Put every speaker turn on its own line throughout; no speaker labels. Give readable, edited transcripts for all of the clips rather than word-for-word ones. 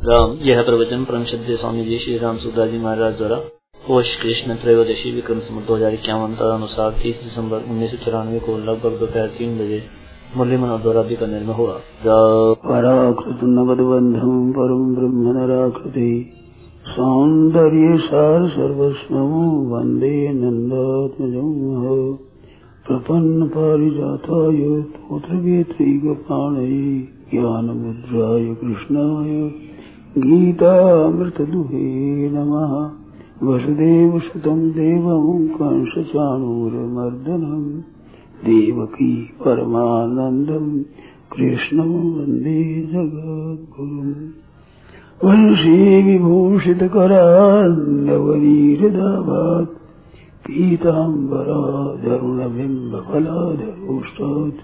राम। यह प्रवचन परम श्रद्धेय स्वामी जी श्री राम सुखदास जी महाराज द्वारा वर्ष कृष्ण त्रयोदशी विक्रम संवत 2051 तदनुसार 30 दिसंबर 1994 को लगभग दोपहर 3 बजे मुरली मनोहर द्वारा बीकानेर में हुआ।
पराकृत नवद्बंधु परम ब्रह्म नराकृति सौंदर्य सार सर्वस्व वंदे नंदात्मजं प्रपन्न पारिजाताय तोत्रवेत्रैकपाणये ज्ञानमुद्राय कृष्णाय गीतामृतदुहे नमः। वसुदेवसुतं देवं कंसचाणूरमर्दनं देवकी परमानन्दं कृष्णं वन्दे जगद्गुरुम्। वंशी विभूषितकरान्नवनीरदाभात् पीताम्बरादरुणबिम्बफलाधरोष्टात्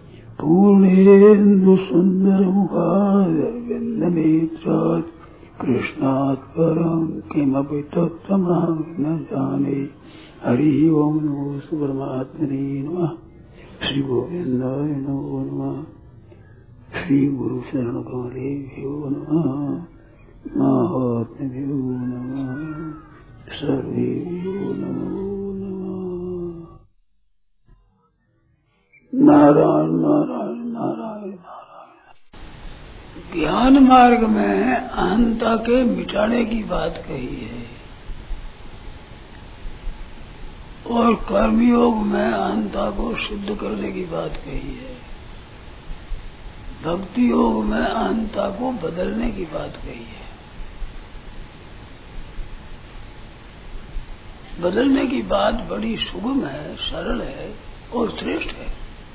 पूर्णेन्दुसुन्दरमुखादरविन्दनेत्रात् कृष्णात् परं किमपि तत्त्वमहं न जाने। हरि ओम नमो परमात्मने नमः। श्री गोविन्दाय नमो नमः। श्री गुरु शरण कमलेभ्यो नमः। महात्म्यो नमः। सर्वेभ्यो नमो नमः। नारायण नारायण नारायण नारायण। ज्ञान मार्ग में अहंता के मिटाने की बात कही है और कर्मयोग में अहंता को शुद्ध करने की बात कही है। भक्ति योग में अहंता को बदलने की बात कही है। बदलने की बात बड़ी सुगम है, सरल है और श्रेष्ठ है।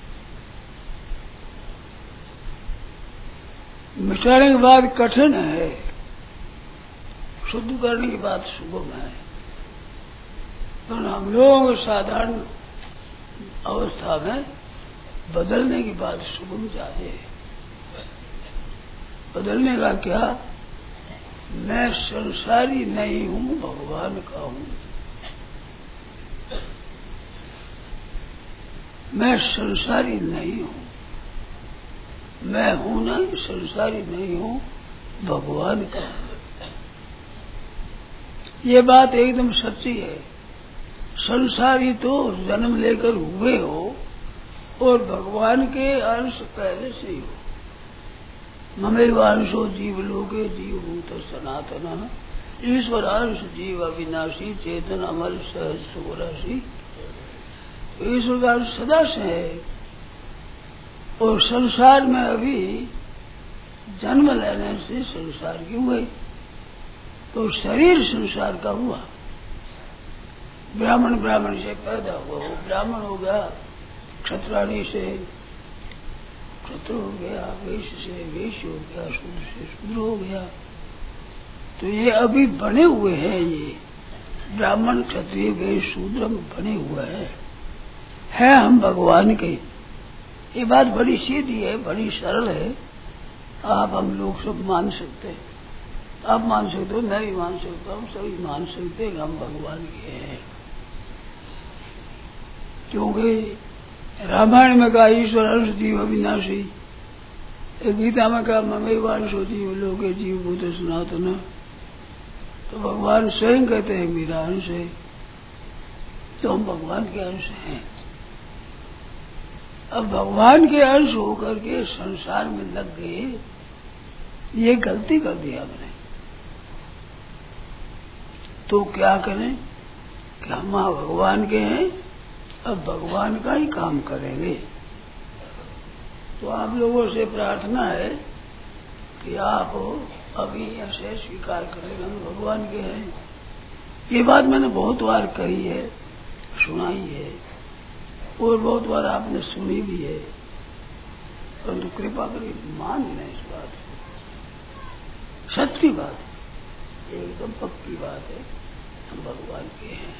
मिटाने की बात कठिन है, शुद्ध करने की बात सुगम है। पर हम लोग साधारण अवस्था में बदलने की बात सुगम ज्यादा है। बदलने का क्या? मैं संसारी नहीं हूं, भगवान का हूं। मैं संसारी नहीं हूं, मैं हूं ना, संसारी नहीं हूं, भगवान का हूं। ये बात एकदम सच्ची है। संसारी तो जन्म लेकर हुए हो और भगवान के अंश पहले से ही हो। ममेवांशो जीवलोके जीवभूत सनातन ईश्वरांश जीव अविनाशी चेतन अमल सहज सुराशी। ईश्वर का अंश सदा से है और संसार में अभी जन्म लेने से संसार की हुए तो शरीर संसार का हुआ। ब्राह्मण से पैदा हुआ, वो ब्राह्मण हो गया। क्षत्राणी से क्षत्र हो गया, वैश्य से वैश्य हो गया, शूद्र से शूद्र हो गया। तो ये अभी बने हुए हैं। ये ब्राह्मण क्षत्रिय वैश्य शूद्र बने हुए हैं हम भगवान के। ये बात बड़ी सीधी है, बड़ी सरल है। आप हम लोग सब मान सकते हैं। आप मान सकते हो, मैं भी मान सकता हूँ, सभी मान सकते हैं हम भगवान के हैं। क्योंकि रामायण में कहा ईश्वर अंश जीव अविनाशी, गीता में कहा ममेवांशो जीव लोके जीव भूत सनातन। तो भगवान स्वयं कहते हैं मेरा अंश है, तो हम भगवान के अंश हैं। अब भगवान के अंश होकर के संसार में लग गए, ये गलती कर दी हमने। तो क्या करें कि हम भगवान के हैं, अब भगवान का ही काम करेंगे। तो आप लोगों से प्रार्थना है कि आप अभी ऐसे स्वीकार करें हम भगवान के हैं। ये बात मैंने बहुत बार कही है, सुनाई है और बहुत बार आपने सुनी भी है, परंतु कृपा करके मान लें इस बात को। सच्ची बात है, एकदम पक्की बात है, हम भगवान के हैं।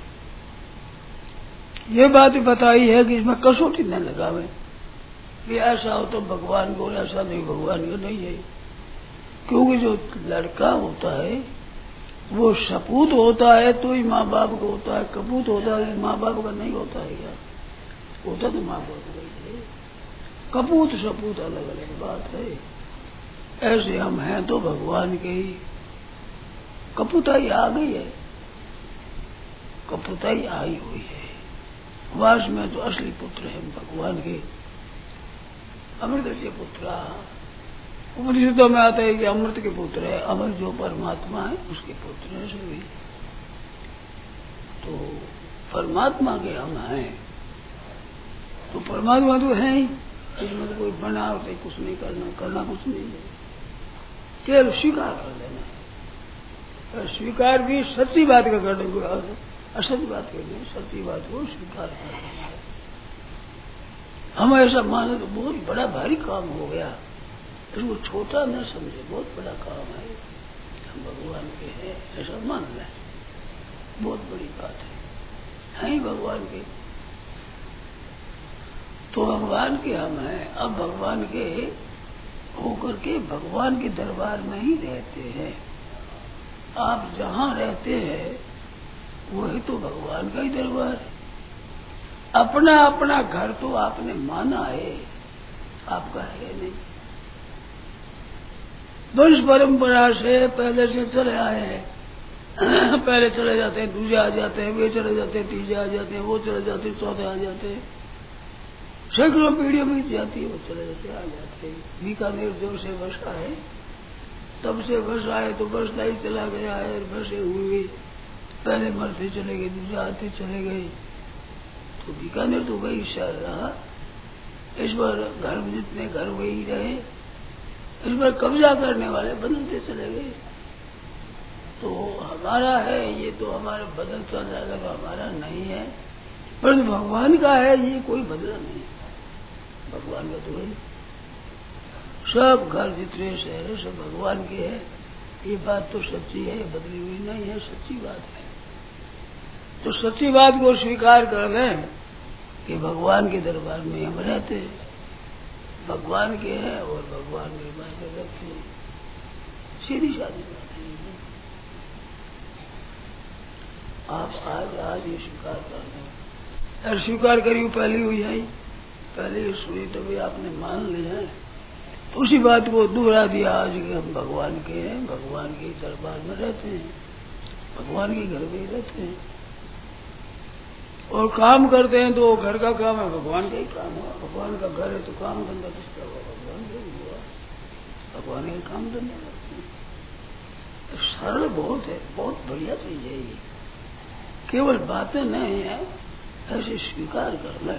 ये बात बताई है कि इसमें कसौटी न लगावे कि ऐसा हो तो भगवान को, ऐसा नहीं भगवान को नहीं है। क्योंकि जो लड़का होता है वो सपूत होता है तो ही माँ बाप को होता है, कपूत होता है माँ बाप का नहीं होता है। क्या होता तो माँ बाप का ही है। कपूत सपूत अलग अलग बात है। ऐसे हम हैं तो भगवान के ही। कपुताई आ गई है, कपुताई आई हुई है। वास में तो असली पुत्र है भगवान के, अमृत से पुत्र। उपनिषदों में आता है कि अमृत के पुत्र है, अमर जो परमात्मा है उसके पुत्र है सभी। तो परमात्मा के हम हैं, तो परमात्मा तो है ही, इसमें तो कोई बना होता कुछ नहीं करना कुछ नहीं है, केवल स्वीकार कर लेना। स्वीकार भी सच्ची बात का करने को, असत्य बात करनी, सच्ची बात को स्वीकार कर लेना है। हम ऐसा माने तो बहुत बड़ा भारी काम हो गया, इसको छोटा न समझे, बहुत बड़ा काम है, हम भगवान के हैं ऐसा मान लें, बहुत बड़ी बात है ही भगवान के। तो भगवान के हम हैं, अब भगवान के होकर के भगवान के दरबार में ही रहते हैं। आप जहाँ रहते हैं वही तो भगवान का ही दरबार है। अपना अपना घर तो आपने माना है, आपका है नहीं। वंश परंपरा से पहले से चले आए हैं, पहले चले जाते हैं, दूसरे आ जाते हैं, वे चले जाते हैं, तीसरे आ जाते हैं, वो चले जाते हैं, चौथे आ जाते हैं, सैकड़ों पीढ़ियों बीत जाती है, वो चले जाते आ जाते हैं। बीकानेर जब से बसा है तब से बसा है, तो बसता ही चला गया है, बसे हुए पहले मरते चले गए, दूसरे आते चले गए, तो बीकानेर तो वही शहर रहा। इस बार घर में जितने घर वही रहे, इस बार कब्जा करने वाले बदलते चले गए। तो हमारा है ये, तो हमारा बदल चल जाएगा तो हमारा नहीं है, पर भगवान का है ये कोई बदला नहीं, भगवान का तो है। सब घर जितने शहर सब भगवान के हैं, ये बात तो सच्ची है, बदली हुई नहीं है, सच्ची बात है। तो सच्ची बात को स्वीकार कर लें कि भगवान के दरबार में हम रहते हैं, भगवान के हैं और भगवान के बात रखते हैं, सीधी सादी बात है। आप आज ये स्वीकार कर लें, और स्वीकार करी पहली हुई है, पहले सुनी तभी आपने मान लिया है, तो उसी बात को दोहरा दिया आज कि हम भगवान के हैं, भगवान के दरबार में रहते हैं, भगवान के घर में रहते हैं और काम करते हैं। तो घर का काम है, भगवान का ही काम हुआ। भगवान का घर है तो काम धंधा किसका हुआ? भगवान का ही हुआ, भगवान का काम धंधा करते हैं। तो सरल बहुत है, बहुत बढ़िया चीज है ये, केवल बातें नहीं है, ऐसे स्वीकार कर लें।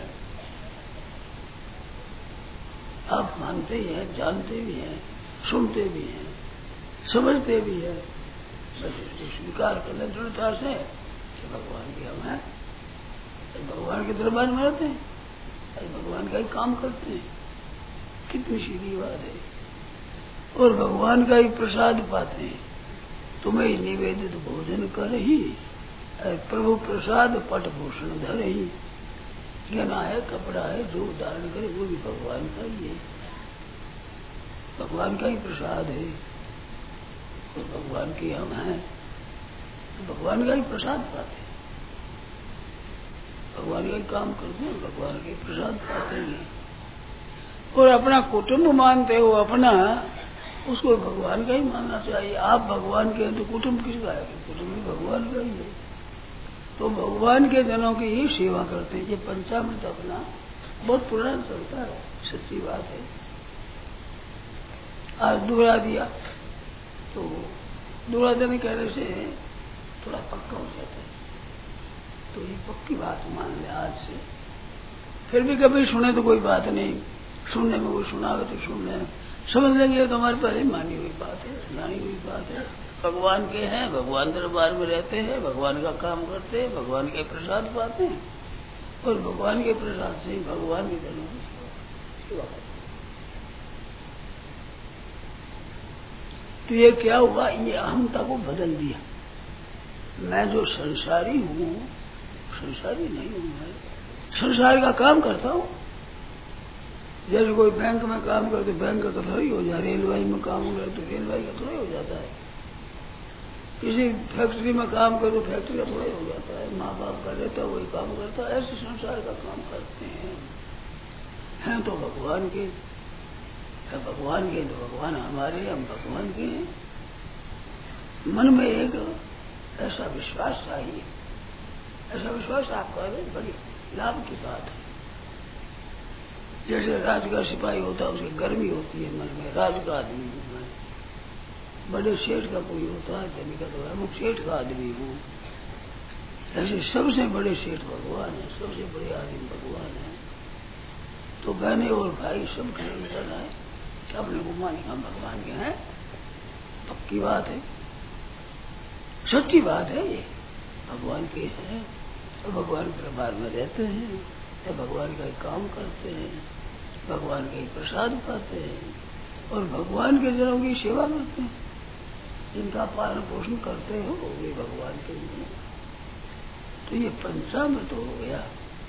आप मानते ही हैं, जानते भी हैं, सुनते भी हैं, समझते भी हैं, स्वीकार कर लें दृढ़ता से कि भगवान के हम हैं, भगवान के दरबार में रहते हैं, भगवान का ही काम करते हैं। कितनी सीधी बात है। और भगवान का ही प्रसाद पाते हैं। तुम्हें निवेदित भोजन कर ही, प्रभु प्रसाद पट भूषण धर ही। गहना है, कपड़ा है, जो धारण करे वो भी भगवान का ही है, भगवान का ही प्रसाद है। और भगवान के हम हैं तो भगवान का ही प्रसाद पाते हैं, भगवान का ही काम करते हैं, भगवान के प्रसाद पाते हैं। और अपना कुटुंब मानते हो अपना, उसको भगवान का ही मानना चाहिए। आप भगवान के हैं तो कुटुंब किसका है? कुटुंब भी भगवान का ही है। तो भगवान के जनों की ही सेवा करते हैं। ये पंचामृत अपना बहुत पुराना चलता है, सच्ची बात है। आज दोहरा दिया तो दोहरा देने कहने से थोड़ा पक्का हो जाता है, तो ये पक्की बात मान ले आज से। फिर भी कभी सुने तो कोई बात नहीं, सुनने में कोई सुनावे तो सुन ले, समझ लेंगे तो हमारे पहले मानी हुई बात है, सुनाई हुई बात है। भगवान के हैं, भगवान दरबार में रहते हैं, भगवान का काम करते हैं, भगवान के प्रसाद पाते हैं और भगवान के प्रसाद से ही भगवान के जनों की सेवा करते हैं। तो ये क्या हुआ? ये अहंता को बदल दिया। मैं जो संसारी हूँ, संसारी नहीं हूँ, मैं संसार का काम करता हूँ। जैसे कोई बैंक में काम करते बैंक का थोड़ा ही हो जाए, रेलवे में काम करे तो रेलवे का थोड़ा ही हो जाता है, किसी फैक्ट्री में काम करे तो फैक्ट्री का थोड़ा ही हो जाता है, माँ बाप का रहता है वही काम करता है। ऐसे संसार का काम करते हैं तो भगवान के। भगवान के तो भगवान हमारे, हम भगवान के हैं। मन में एक ऐसा विश्वास चाहिए। ऐसा विश्वास आपका बड़ी लाभ की बात है। जैसे राज का सिपाही होता है, उसकी गर्मी होती है मन में, राज का आदमी हूँ मैं। बड़े सेठ का कोई होता है, धनी का तो अमुक सेठ का आदमी हूँ। ऐसे सबसे बड़े सेठ भगवान है, सबसे बड़े आदमी भगवान है। तो बहने और भाई सब खड़े रहना है, अपने को मानी हम भगवान के हैं। पक्की बात है, सच्ची बात है, ये भगवान के हैं और भगवान के दरबार में रहते हैं, या भगवान का काम करते हैं, भगवान का प्रसाद पाते हैं और भगवान के जनों की सेवा करते हैं। जिनका पालन पोषण करते हो वे भगवान के लिए। तो ये पंचामृत हो गया,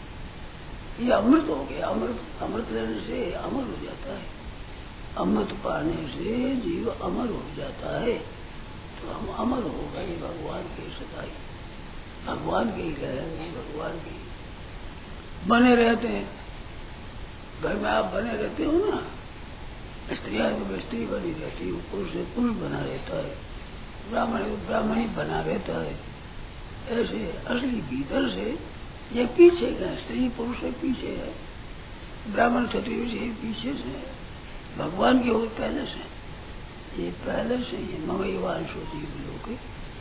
ये अमृत हो गया। अमृत लेने से अमर हो जाता है। अमृत पाने से जीव अमर हो जाता है। तो हम अमर हो गए भगवान के सदाई, भगवान के ही रहेंगे, भगवान के बने रहते हैं। घर में आप बने रहते हो ना, स्त्रियां तो स्त्री बनी रहती है, पुरुष से पुरुष बना रहता है, ब्राह्मण ही बना रहता है। ऐसे असली भीतर से ये पीछे है, स्त्री पुरुष से पीछे है, ब्राह्मण क्षत्रिय से पीछे से है, भगवान के हो पहले से। ये पहले से ही ममैवान जीव लोग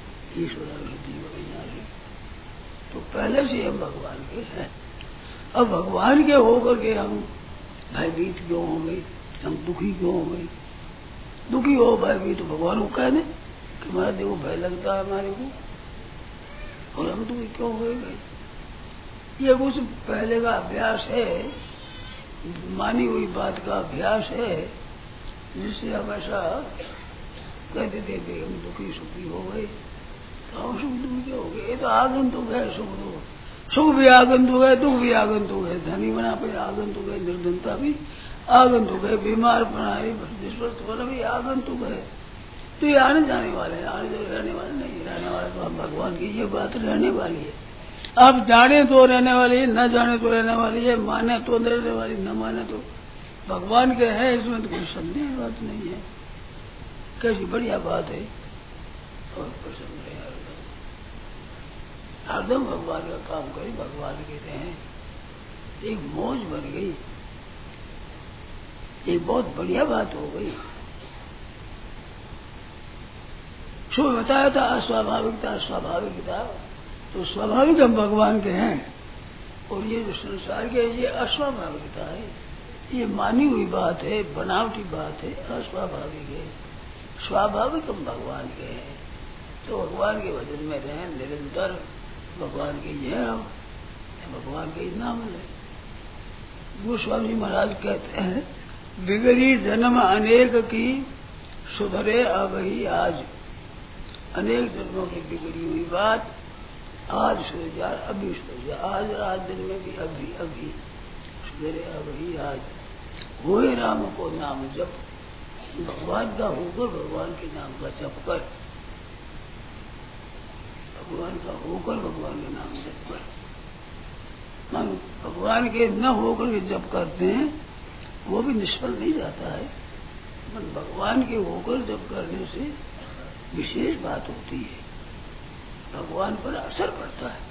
ईश्वर, तो पहले से हम भगवान के हैं। अब भगवान के होकर के हम भयभीत क्यों हो गए, हम दुखी क्यों हो गए? दुखी हो भयभीत तो भगवान को कहने कि हमारा देखो भय लगता है हमारे को, और हम दुखी क्यों हो गए? ये कुछ पहले का अभ्यास है, मानी हुई बात का अभ्यास है, जिससे हम ऐसा कहते थे कि हम दुखी सुखी हो गए, तो हम सुख दुखी हो गए। ये तो आगंतुक है, सुख दुख, सुख भी आगंतुक है, दुख भी आगंतुक है, धनी बना पे आगंतुक है, निर्धनता भी आगंतुक है, बीमार बनाए होना भी आगंतुक है। तो ये आने जाने वाले हैं, आने जाने रहने वाले नहीं, रहने वाले तो हम भगवान की ये बात रहने वाली है। आप जाने तो रहने वाली है, न जाने तो रहने वाली है, माने तो रहने वाली, न माने तो भगवान के है, इसमें तो कोई संदेह बात नहीं है। कैसी बढ़िया बात है। और प्रसन्न है हरदम भगवान का काम करें, भगवान कहते हैं। एक मौज बन गई, एक बहुत बढ़िया बात हो गई। सो बताया था अस्वाभाविकता, स्वाभाविकता, तो स्वाभाविक हम भगवान के हैं, और ये जो संसार के ये अस्वाभाविकता है, ये मानी हुई बात है, बनावटी बात है, अस्वाभाविक है। स्वाभाविक हम भगवान के हैं, तो भगवान के वजन में रहें निरंतर, भगवान के ये भगवान के नाम ले। गोस्वामी महाराज कहते हैं, बिगड़ी जन्म अनेक की सुधरे अब ही आज। अनेक जन्मों की बिगड़ी हुई बात आज सुधर जा, अभी सुधर जा, आज रात दिन में भी अभी अभी सुधरे अब ही आज। होए राम को नाम जप, भगवान का होकर भगवान के नाम का जप कर, भगवान का होकर भगवान के नाम जप कर। मान भगवान के न होकर के जप करते हैं वो भी निष्फल नहीं जाता है, मन भगवान के होकर जप करने से विशेष बात होती है, भगवान पर असर पड़ता है।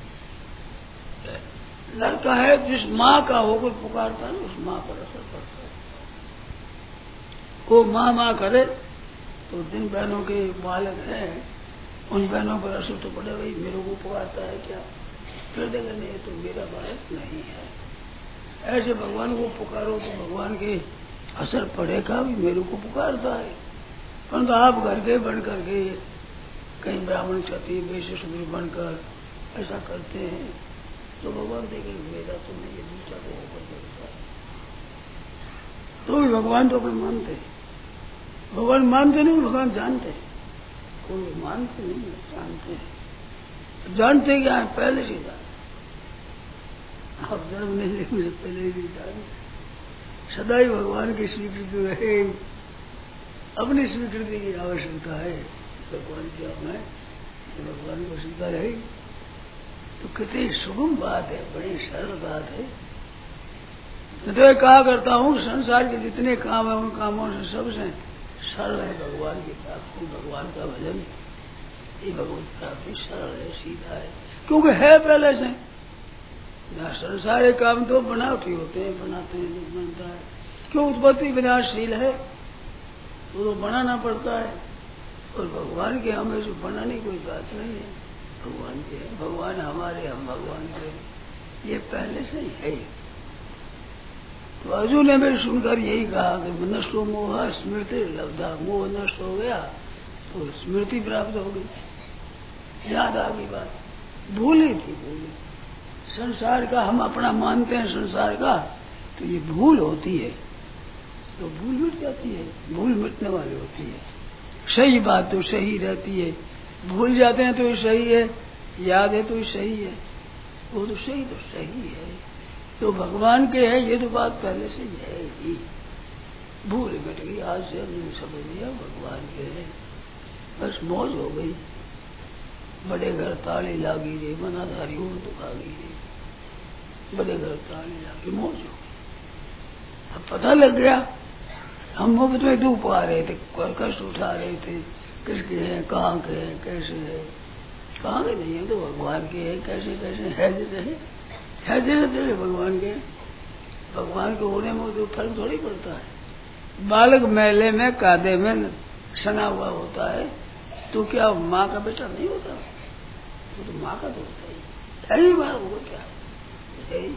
लड़का है जिस माँ का होकर पुकारता है उस माँ पर असर पड़ता है। वो माँ माँ करे तो जिन बहनों के बालक हैं उन बहनों पर असर तो पड़े, भाई मेरे को पुकारता है क्या, फिर देगा नहीं तो मेरा बालक नहीं है। ऐसे भगवान को पुकारो तो भगवान के असर पड़ेगा, भी मेरे को पुकारता है। परंतु आप घर के बन करके कहीं ब्राह्मण क्षत्रिय वैश्य शूद्र बनकर ऐसा करते हैं तो भगवान देखेंगे मेरा तो नहीं, ये दूसरा को होकर करता है। तो भी भगवान तो अपने मानते हैं, भगवान मानते नहीं, भगवान जानते हैं। कोई मानते नहीं, जानते हैं। जानते क्या है, पहले से जानते। आप जन्म नहीं लेने से पहले ही जानते। सदा ही भगवान की स्वीकृति है, अपनी स्वीकृति की आवश्यकता है। भगवान की हमें भगवान को स्वीकार है तो कितनी सुगम बात है, बड़ी सरल बात है। मैं तो ये कहा करता हूँ संसार के जितने काम है उन कामों से सबसे सरल है भगवान की प्राप्ति, भगवान का भजन। ये भगवत प्राप्ति सरल है, सीधा है, क्योंकि है पहले से। यहाँ संसार के काम तो बनावटी होते हैं, बनाते हैं जो बनता है, क्यों उत्पत्ति विनाशशील है तो बनाना पड़ता है। और भगवान के हमें जो बनाने की कोई बात नहीं है, भगवान के है, भगवान हमारे, हम भगवान के, ये पहले से ही है। तो अर्जुन ने भी सुनकर यही कहा कि नष्टो मोह स्मृति लब्धा, मोह नष्ट हो गया तो स्मृति प्राप्त हो गई, याद आ गई बात, भूली थी, भूली संसार का हम अपना मानते हैं संसार का, तो ये भूल होती है, तो भूल मिट जाती है, भूल मिटने वाली होती है। सही बात तो सही रहती है, भूल जाते हैं तो ये सही है, याद है तो ये सही है, वो तो सही है, तो भगवान के है ये तो बात पहले से है ही। भूल मिट गई, आज से हमने समझ लिया भगवान के है, बस मौज हो गई। बड़े घर ताली लागी रे, मनाधारी हो तो खागी रे, बड़े घर ताली लागी, मौज हो गई। अब पता लग गया, हम मुफ्त में धूप आ रहे थे, कष्ट उठा रहे थे, किसके हैं, कहाँ के हैं, कैसे है, कहाँ के नहीं है तो भगवान के है, कैसे कैसे है, जैसे है जैसे भगवान के। भगवान के होने में तो फर्क थोड़ी पड़ता है। बालक मेले में कादे में सना हुआ होता है तो क्या माँ का बेटा नहीं होता, वो तो माँ का तो होता ही है, माँ होगा क्या है ही।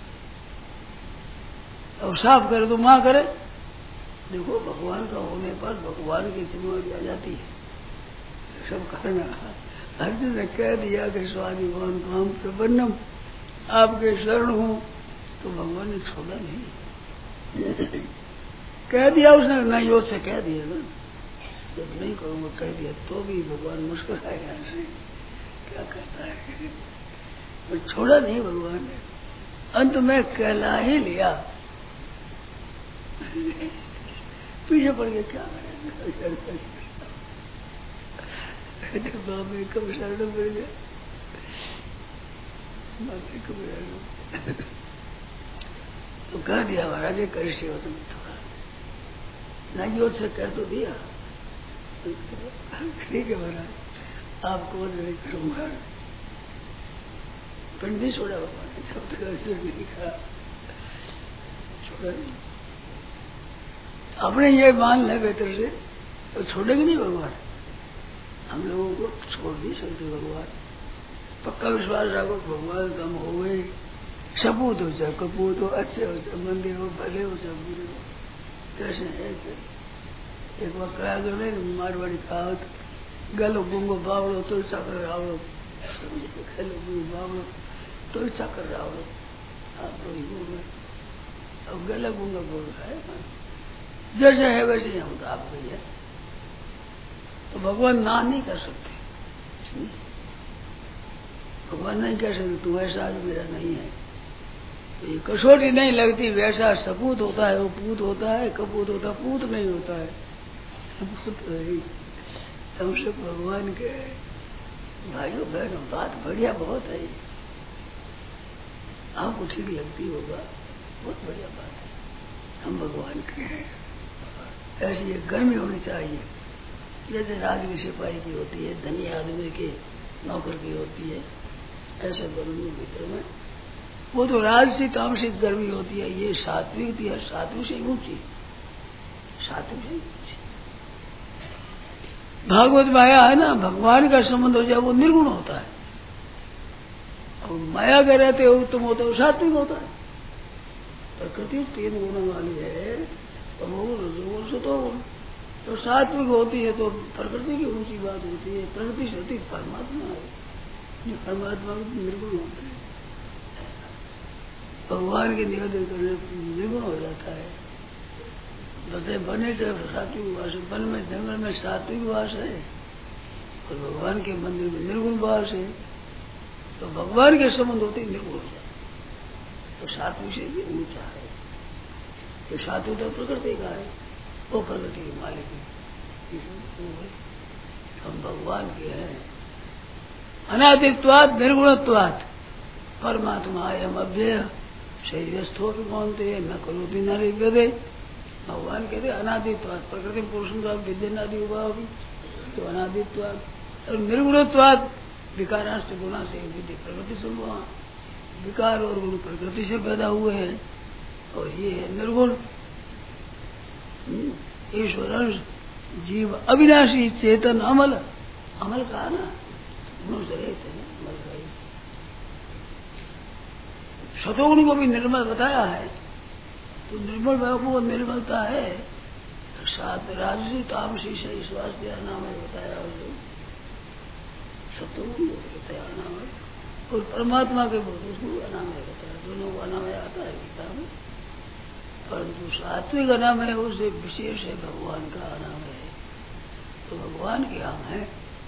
और साफ करे तो माँ करे। देखो भगवान का होने पर भगवान की जिम्मेदारी आ जाती है सब करना। अर्जुन ने कह दिया कि स्वादिवान काम प्रबन्नम, आपके शरण हूँ, तो भगवान ने छोड़ा नहीं, कह दिया उसने, ना योग से कह दिया ना, जब नहीं करूंगा कह दिया तो भी भगवान मुस्कुराए यहाँ से, क्या कहता है, पर छोड़ा नहीं भगवान ने, अंत में कहला ही लिया। पीछे पड़ गया, क्या बाबे कब शरण पड़ गया, तो कह दिया महाराज कर सेवा से थोड़ा नहीं, योग से कह तो दिया, ठीक है महाराज आपको नहीं करूंगा, पिंड नहीं छोड़ा भगवान ने, जब तक ऐसे नहीं कहा छोड़ा नहीं। अपने ये मान ले बेहतर से तो छोड़ेंगे नहीं भगवान, हम लोगों को छोड़ नहीं सकते भगवान। पक्का विश्वास रखो भगवान कम हो गए, सपूत हो चाहे कपूत हो, अच्छे हो चाहे मंदिर हो, भले हो चाहे बुरे हो, कैसे है। एक बार कहा जो नहीं मारवाड़ी कहावत, गलो गुंगो बावड़ो तो चाकर रावड़ो, गलो गुंगो बावड़ो तो चाकर रावड़ो, आप तो ही गए। अब गला गुंगा बोल रहा है, जैसे है वैसे ही हम तो आप गई है, तो भगवान ना नहीं कर सकते, भगवान नहीं कह सकते तू ऐसा आज मेरा नहीं है, तो ये कसौटी नहीं लगती। वैसा सपूत होता है वो पूत होता है, कपूत होता है पूत नहीं होता है, हम सब भगवान के भाइयों बहनों। बात बढ़िया बहुत है, आपको ठीक लगती होगा, बहुत बढ़िया बात है, हम भगवान के हैं। ऐसी एक गर्मी होनी चाहिए, जैसे राजवी सिपाही की होती है, धनी आदमी के नौकर की होती है, ऐसे गर्मी भीतर में वो तो राजसी तामसिक गर्मी होती है, ये सात्विक होती है, सात्विक से ऊंची, सात्विक से ऊंची। भागवत माया है ना, भगवान का संबंध हो जाए वो निर्गुण होता है, और माया के रहते उत्तम होता है वो सात्विक होता है। प्रकृति 3 गुणों वाली है, तो वो तो सात्विक होती है तो प्रकृति की ऊंची बात होती है, प्रकृति से अति परमात्मा है, जो परमात्मा निर्गुण होते हैं, भगवान के निवेदन करने निर्गुण हो जाता है। बसे बने से सात्विक वास, वन में जंगल में सात्विक वास है और भगवान के मंदिर में निर्गुण वास है, तो भगवान के संबंध होते निर्गुण हो जाते, तो सात्विक से भी ऊंचा है। तो सात्विक तो प्रकृति का है, वो प्रकृति के मालिक है, हम भगवान के हैं। अनादित्वात् निर्गुणत्वात् परमात्मा अयम अव्यय शरीरस्थ हो भी मानते हैं, न करोति न लिप्यते। भगवान कहते अनादित्वाद, प्रकृति पुरुषत्वाद विद्यनादि हुआ होगी तो अनादित्वाद, और निर्गुणत्वाद विकारांश गुणा से विधि प्रकृति से हुआ। विकार और गुण प्रकृति से पैदा हुए हैं और ये है निर्गुण। ईश्वर जीव अविनाशी चेतन अमल, अमल कहा ना, गुणों से रहते हैं अमल का। शतोगुण को भी निर्मल बताया है, तो निर्मल वो निर्मलता है। सात राजसी तामसी से विश्वास दिया नाम है बताया, शतोगुण को बताया नाम है, और परमात्मा के बोध उसको अनाम है बताया। दोनों को अनाम आता है गीता में, परंतु सात्विक अनाम है उससे विशेष है भगवान का अनाम है। तो भगवान के हम हैं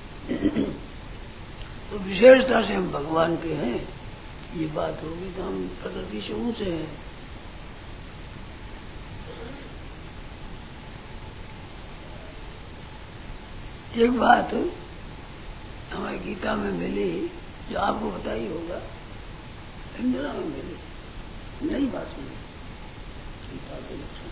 तो विशेषता से हम भगवान के हैं, ये बात होगी तो हम प्रकृति से ऊंचे हैं। एक बात हमारी गीता में मिली जो आपको पता ही होगा, इंदिरा में मिली, नई बात मिली गीता के लक्षण।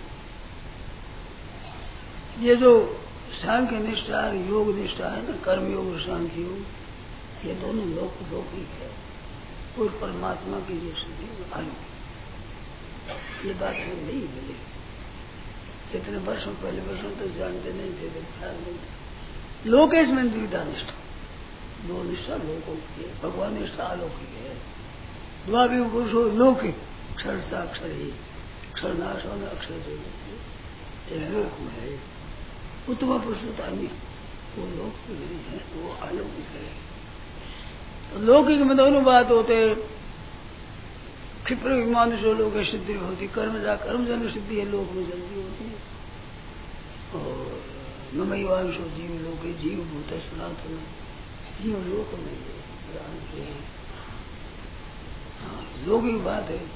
ये जो सांख्य निष्ठा योग निष्ठा है ना, कर्म योग सांख्य योग, ये दोनों लौकिक है और परमात्मा की जो स्थिति अलौकिक। ये बात हमें नहीं मिली। कितने वर्षों पहले वर्षों तो जानते नहीं थे, ख्याल नहीं था। लोकेश में द्विधा निष्ठा, दो निष्ठा लोकों की है, भगवान निष्ठा अलौकिक है। द्वाभि पुरुषो लौकिक, क्षर साक्षर ही, क्षर नाश होना अक्षर जो लोक में है। उत्तम पुरुष अन्य वो लौकिक नहीं है, वो अलौकिक है। लौकिक में दोनों बात होते, क्षिप्र मानुषो लोक सिद्धि होती, कर्म जन सिद्धि है लोक में जल्दी होती है। और नमैवांशो जीव लोके, जीव भूत सनातन, जीव लोक में है। हाँ, लौकिक बात है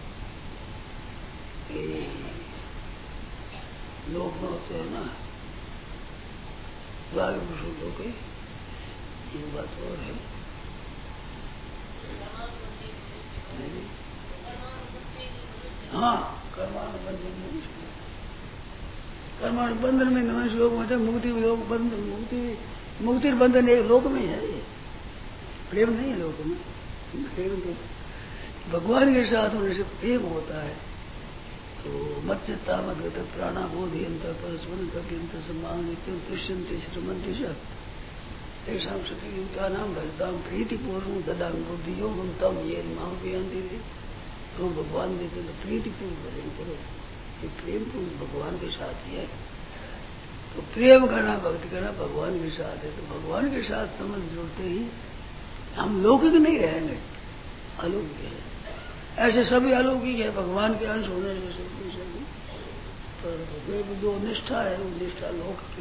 लोक में होते हैं ना, द्वार पुरुषों लोके, ये बात और है। हाँ, कर्मानुबंधन में नमन श्लोक में मुक्ति लोक बंधन, मुक्ति बंधन एक लोक में है, प्रेम नहीं है लोक में। प्रेम तो भगवान के साथ होने से प्रेम होता है। तो मच्चित्ता मद्गत प्राणा बोधि अंतर परस्पर कत्यंत सम्मान नित्यम तुष्यंते श्रमंते ऐसा सतीयुक्ता नाम भजताम प्रीतिपूर्ण ददा बुद्धि योगम तम ये माम पियंती थे। तो भगवान देते तो प्रीतिपूर्ण भजन करो, ये प्रेम पूर्ण भगवान के साथ ही है। तो प्रेम करना भक्ति करना भगवान के साथ है। तो भगवान के साथ संबंध जोड़ते ही हम लौकिक नहीं रहेंगे, अलौकिक है। ऐसे सभी अलौकिक है, भगवान के अंश होने से सभी, पर जो निष्ठा है वो निष्ठा लौकिक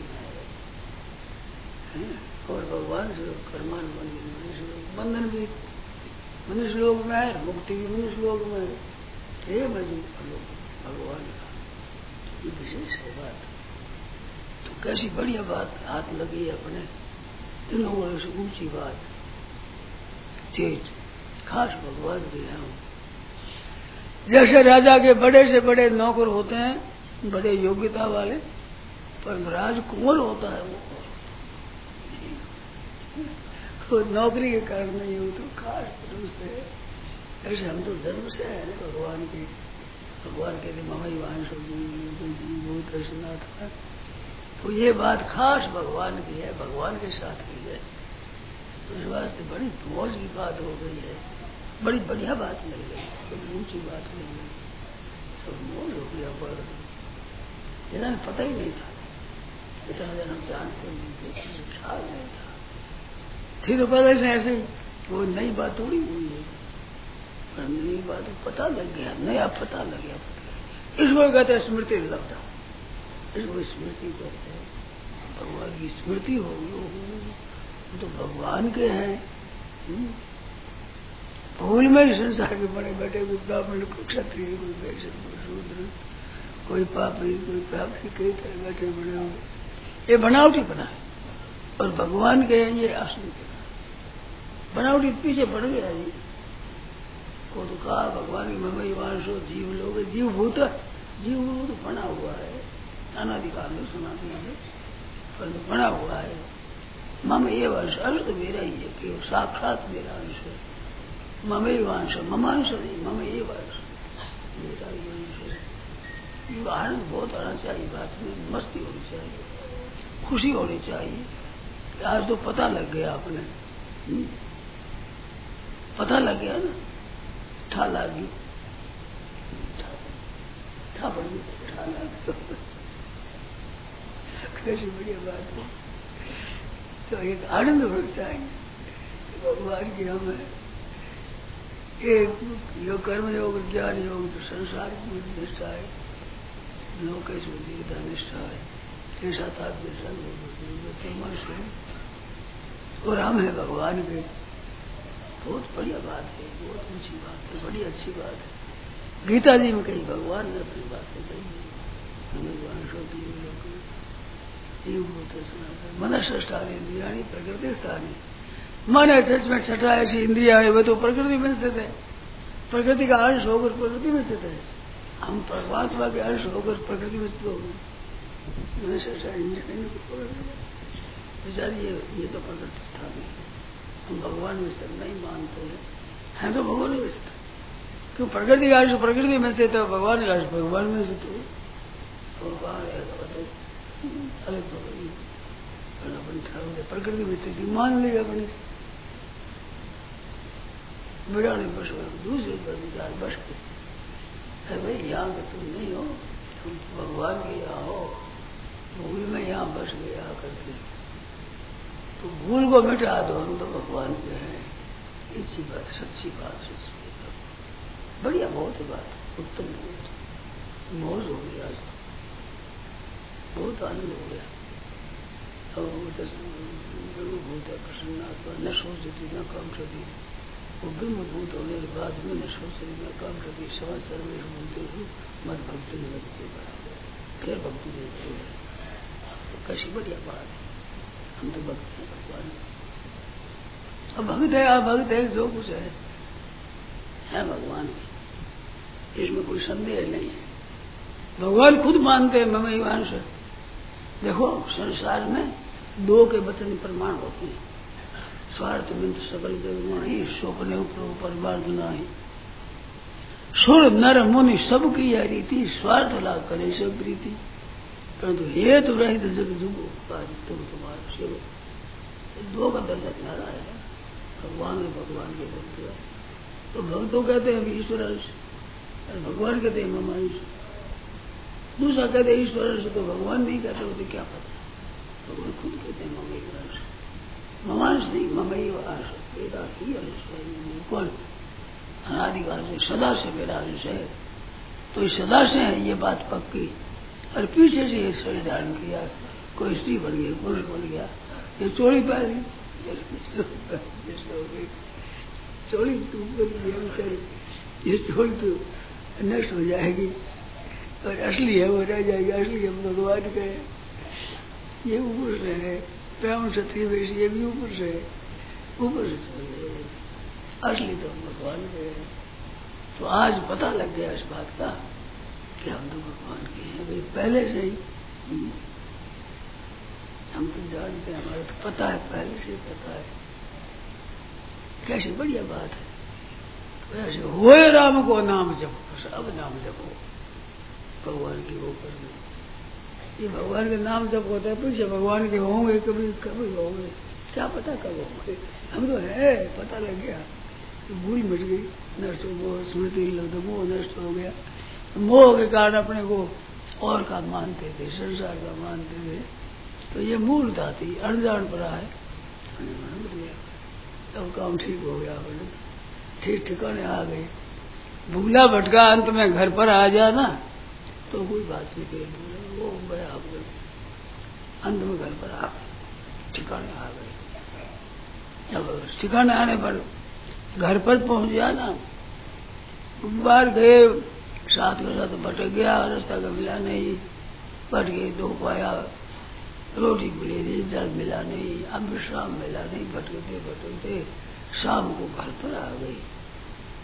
है। और भगवान से कर्मानुबंधन बंधन भी मनुष्य लोक में है, मुक्ति भी मनुष्य लोक में है। प्रेम है जो भगवान का, ये विशेष है बात। तो कैसी बढ़िया बात हाथ लगी अपने तीनों वर्ष से ऊंची बात, तेज खास भगवान के यहाँ। जैसे राजा के बड़े से बड़े नौकर होते हैं, बड़े योग्यता वाले, पर राजकुंवर होता है वो नौकरी के कारण नहीं हो, तो खास रूप से। ऐसे हम तो जन्म से है भगवान के, भगवान के लिए ममई वांश भूत सनातन। तो ये बात खास भगवान की है, भगवान के साथ की है। तो इस वास्ते बड़ी मौज की बात हो गई है, बड़ी बढ़िया बात मिल गई, बड़ी ऊंची बात मिल गई, सब मौज हो गया। पर इन्हें पता ही नहीं था, इतना दिन हम जानते नहीं थे, ख्याल नहीं था। ठीक है, पहले से ऐसे वो नई बात थोड़ी हुई है, पर नई बात पता लग गया, नया पता लग गया। इसको कहते हैं स्मृति लब्धा, इसको स्मृति कहते हैं। भगवान की स्मृति होगी तो भगवान के हैं। भूल में संसार के बड़े बैठे, कोई ब्राह्मण, कोई क्षत्रिय, कोई वैश्य, कोई शूद्र, कोई पापी, कोई पापी, कई तरह बैठे बड़े होंगे। ये बनावटी बना है, और भगवान के हैं ये असली बना। बनावटी पीछे पड़ गया जी, को तो कहा भगवान की ममई वांशो जीव लोग, जीव भूत बना हुआ है, अनाधिकाल में सुनाते हैं, पर बना हुआ है। मम ये वंश, अंश तो मेरा ही है, केवल साक्षात मेरा अंश है। ममई वांश, ममांश नहीं, मम ये वंश मेरा ही अंश है। ये आनंद बहुत आना चाहिए, बात में मस्ती होनी चाहिए, खुशी होनी चाहिए। आज तो पता लग गया आपने, पता लग गया ना, ठा लागी ठा बड़ी ठा लागी कैसी बढ़िया बात है। तो एक आनंद होता है भगवान की हमें एक योग कर्म योग ज्ञान योग तो संसार की निष्ठा है, लोकेश बुद्धिता निष्ठा है, ऐसा था मनुष्य और हम है भगवान के। बहुत बढ़िया बात है, बहुत ऊंची बात है, बड़ी अच्छी बात है। गीता जी में कही भगवान ने अपनी बातें कही, जीव होते मनुष्य स्थान इंद्रिया प्रकृति स्थान। मन है सच में छठा ऐसी इंद्रिया है, वह तो प्रकृति में स्थित है, प्रकृति का अंश होकर प्रकृति में स्थित है। हम परमात्मा के अंश होकर प्रकृति में स्थित हो गए। बेचारी ये तो प्रकृति स्थान है, हम भगवान में स्थित नहीं मानते हैं तो भगवान में स्थित, क्यों प्रकृति का अंश प्रकृति में स्थित है, भगवान का अंश भगवान में स्थित हो। अलग प्रकृति में स्थिति मान लिया अपनी, बिराने बस दूसरे पर विचार बस के है भाई, यहाँ का तुम नहीं हो, तुम भगवान के यहाँ हो। भूल में यहाँ बस गया करके तो भूल को मिटा दो, हम तो भगवान के हैं। इसी बात सच्ची बात, सच्ची बात, बढ़िया बहुत बात, उत्तम बहुत मौज हो गई आज तो, बहुत आनंद हो गया। भूत है प्रसन्नात्मा न सोचती न काम करती, वो ब्रह्म भूत होने के बाद में न सोचती न काम करती, समझ सर्वेश बोलते हुए मत भक्ति में लगते बराबर, फिर भक्ति देते हैं। तो कैसी बढ़िया बात है, हम तो भक्त हैं भगवान। अब भक्त है, आप भक्त है, जो कुछ है भगवान की, इसमें कोई संदेह नहीं है। भगवान खुद मानते हैं ममई वांश। देखो संसार में दो के वचन प्रमाण होते हैं, स्वार्थ बिंद सकल ही स्वप्ने परमार्थ नाही। सुर नर मुनि सबकी यह रीति, स्वार्थ लाभ करे सब प्रीति, परंतु हेतु रहित जग जुगो तुम तुम्हारा सेवक। दो का दर्जा न्यारा है, भगवान और भगवान के भक्त है। तो भक्तों कहते हैं ईश्वर अंश, भगवान कहते हैं मम अंश। दूसरा कहते हैं ईश्वर अंश, तो भगवान नहीं कहते हो तो क्या पता, भगवान खुद कहते हैं ममई अंश। ममांश नहीं, ममई अंश, मेरा ही अंश है। कौन अनादिकाल से सदा से मेरा अंश है, तो इस सदा से है ये बात पक्की। और पीछे से ये शरीर धारण किया, कोई स्त्री बन गई, पुरुष बन गया, ये चोरी पा ली, चोरी ये चोरी तो नष्ट हो जाएगी और असली है वो रह जाएगी। असली हम भगवान के, ये ऊपर से है, प्रेम क्षत्रिय वैसे ये भी ऊपर से है, ऊपर से असली तो हम भगवान के हैं। तो आज पता लग गया इस बात का कि हम तो भगवान के हैं भाई, पहले से ही हम तो जानते हैं, हमारा तो पता है, पहले से ही पता है। कैसी बढ़िया बात है। तो ऐसे होए राम को नाम जपो, सब नाम जपो भगवान के ऊपर में। ये भगवान के नाम जप होता है, पूछे भगवान के होंगे कभी कभी होंगे, क्या पता कब होंगे। हम तो है, पता लग गया, तो भूल मिट गई, नष्ट हो गया, स्मृति मोह नष्ट हो गया। मोह के कारण अपने को और का मानते थे, संसार का मानते थे, तो ये मूलता थी, अनजान पड़ा है, तब काम ठीक हो गया, ठीक ठिकाने आ गए। भूला भटका अंत में घर पर आ जाना तो कोई बात नहीं कही, वो गया आप गए, अंत में घर पर आ गए, ठिकाने आ गए। जब ठिकाने आने पर घर पर पहुंच जाना, बाहर गए, साथ के साथ भटक गया, रास्ता का मिला नहीं, भट गए, दो पाया, रोटी मिली नहीं, जल मिला नहीं, अब विश्राम मिला नहीं, भटकते भटकते शाम को घर पर आ गई।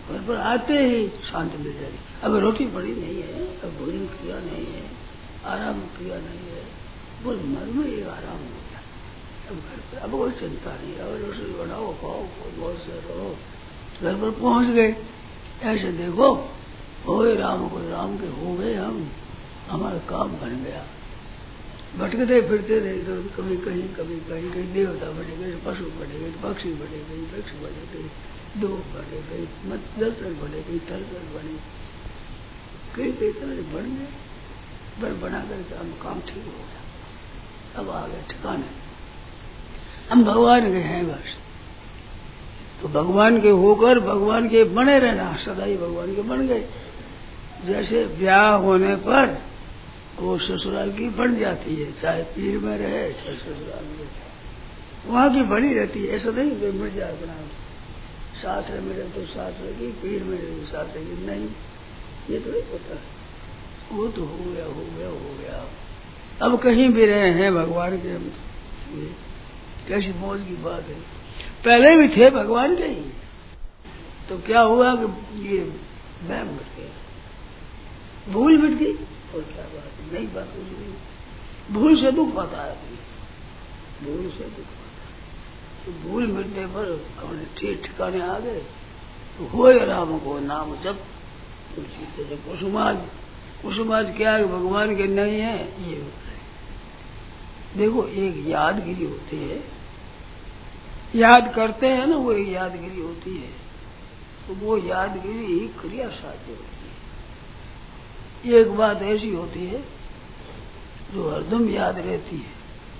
घर पर आते ही शांति मिल जाएगी। अब रोटी पड़ी नहीं है, अब भोजन किया नहीं है, आराम किया नहीं है, बोल मन में एक आराम हो गया। अब घर पर अब कोई चिंता नहीं, अब रसोई बनाओ, खाओ, बहुत से रहो। घर पर पहुंच गए, ऐसे देखो हो राम को राम के हो गए हम, हमारा काम बन गया। भटकते फिरते रहे तो कभी कहीं कहीं देवता बने गए, पशु बने गए, पक्षी बने गए, वृक्ष बने गए, दो बने गए, जलचर बने गए, थलचर बने, कई तरह बन गए। पर बना करके हम काम ठीक हो गया। अब आ गए ठिकाने, हम भगवान के हैं बस। तो भगवान के होकर भगवान के बने रहना, सदा ही भगवान के बन गए। जैसे ब्याह होने पर वो ससुराल की बन जाती है, चाहे पीर में रहे चाहे ससुराल में, वहां की बनी रहती है। ऐसा नहीं मिल जाए बना सासरे में रहे तो सासरे की, पीर में रहे सासरे की, नहीं, ये तो नहीं होता। वो तो हो गया हो गया हो गया। अब कहीं भी रहे हैं भगवान के, कैसी मौज की बात है। पहले भी थे भगवान के ही, तो क्या हुआ कि ये वहम मिट गया, भूल मिट गई। और क्या बात है, नई बात कुछ नहीं। भूल से दुख पाता है, भूल से दुख पाता है। तो भूल मिटने पर अपने ठीक ठिकाने आ गए। तो हो राम को नाम जब कुसुमाज, कुसुमाज क्या है, भगवान के नहीं है ये होता है। देखो एक यादगिरी होती है, याद करते हैं ना, वो एक यादगिरी होती है। तो वो यादगिरी क्रिया साध्य होती है। एक बात ऐसी होती है जो हरदम याद रहती है।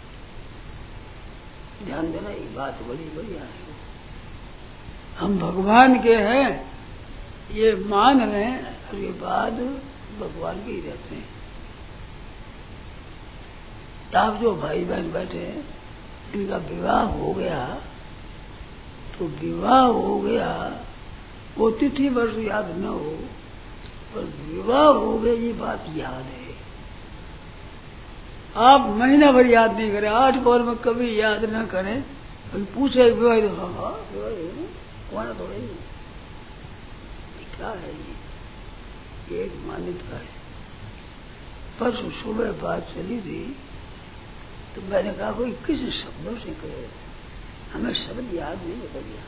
ध्यान देना, ये बात बड़ी बढ़िया है। हम भगवान के हैं ये मान रहे हैं, और ये बात भगवान के ही रहते हैं। आप जो भाई बहन बैठे हैं, इनका विवाह हो गया, तो विवाह हो गया, वो तिथि वर्ष याद न हो, पर विवाह हो गया ये बात याद है। आप महीना भर याद नहीं करें, 8 पौर में कभी याद न करें, पूछे विवाह, हाँ विवाह कौन थोड़े ही, क्या है ये एक मान्यता है। परसों सुबह बात चली थी, तो मैंने कहा कोई किस शब्दों से कहे, हमें शब्द याद नहीं होता गया,